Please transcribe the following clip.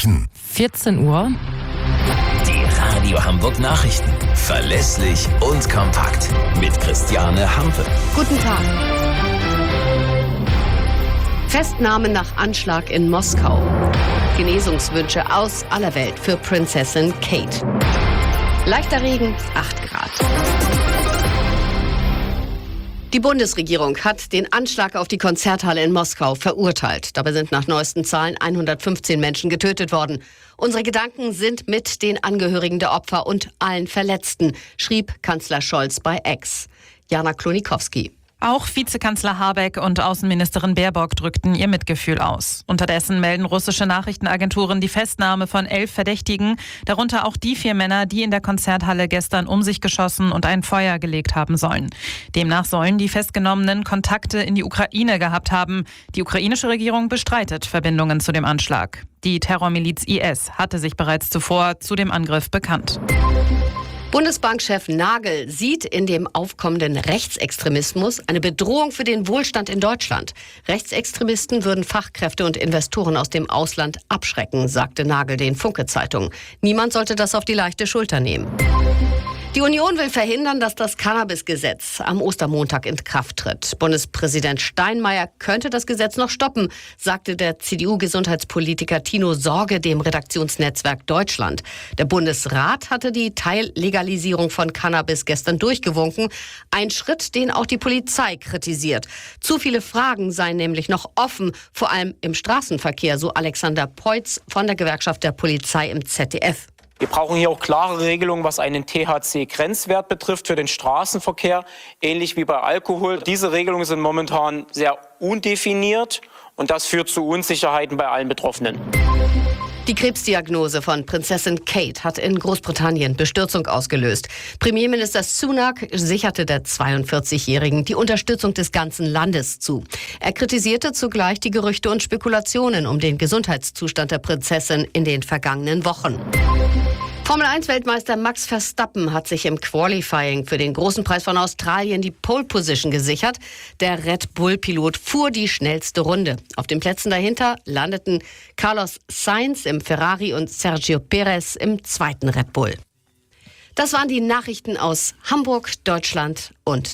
erreichen. 14 Uhr. Die Radio Hamburg Nachrichten. Verlässlich und kompakt. Mit Christiane Hampe. Guten Tag. Festnahme nach Anschlag in Moskau. Genesungswünsche aus aller Welt für Prinzessin Kate. Leichter Regen, 8 Grad. Die Bundesregierung hat den Anschlag auf die Konzerthalle in Moskau verurteilt. Dabei sind nach neuesten Zahlen 115 Menschen getötet worden. Unsere Gedanken sind mit den Angehörigen der Opfer und allen Verletzten, schrieb Kanzler Scholz bei X. Jana Klonikowski. Auch Vizekanzler Habeck und Außenministerin Baerbock drückten ihr Mitgefühl aus. Unterdessen melden russische Nachrichtenagenturen die Festnahme von 11 Verdächtigen, darunter auch die 4 Männer, die in der Konzerthalle gestern um sich geschossen und ein Feuer gelegt haben sollen. Demnach sollen die Festgenommenen Kontakte in die Ukraine gehabt haben. Die ukrainische Regierung bestreitet Verbindungen zu dem Anschlag. Die Terrormiliz IS hatte sich bereits zuvor zu dem Angriff bekannt. Bundesbankchef Nagel sieht in dem aufkommenden Rechtsextremismus eine Bedrohung für den Wohlstand in Deutschland. Rechtsextremisten würden Fachkräfte und Investoren aus dem Ausland abschrecken, sagte Nagel den Funke-Zeitung. Niemand sollte das auf die leichte Schulter nehmen. Die Union will verhindern, dass das Cannabis-Gesetz am Ostermontag in Kraft tritt. Bundespräsident Steinmeier könnte das Gesetz noch stoppen, sagte der CDU-Gesundheitspolitiker Tino Sorge dem Redaktionsnetzwerk Deutschland. Der Bundesrat hatte die Teillegalisierung von Cannabis gestern durchgewunken. Ein Schritt, den auch die Polizei kritisiert. Zu viele Fragen seien nämlich noch offen, vor allem im Straßenverkehr, so Alexander Peutz von der Gewerkschaft der Polizei im ZDF. Wir brauchen hier auch klare Regelungen, was einen THC-Grenzwert betrifft für den Straßenverkehr, ähnlich wie bei Alkohol. Diese Regelungen sind momentan sehr undefiniert und das führt zu Unsicherheiten bei allen Betroffenen. Die Krebsdiagnose von Prinzessin Kate hat in Großbritannien Bestürzung ausgelöst. Premierminister Sunak sicherte der 42-Jährigen die Unterstützung des ganzen Landes zu. Er kritisierte zugleich die Gerüchte und Spekulationen um den Gesundheitszustand der Prinzessin in den vergangenen Wochen. Formel-1-Weltmeister Max Verstappen hat sich im Qualifying für den großen Preis von Australien die Pole-Position gesichert. Der Red Bull-Pilot fuhr die schnellste Runde. Auf den Plätzen dahinter landeten Carlos Sainz im Ferrari und Sergio Perez im zweiten Red Bull. Das waren die Nachrichten aus Hamburg, Deutschland und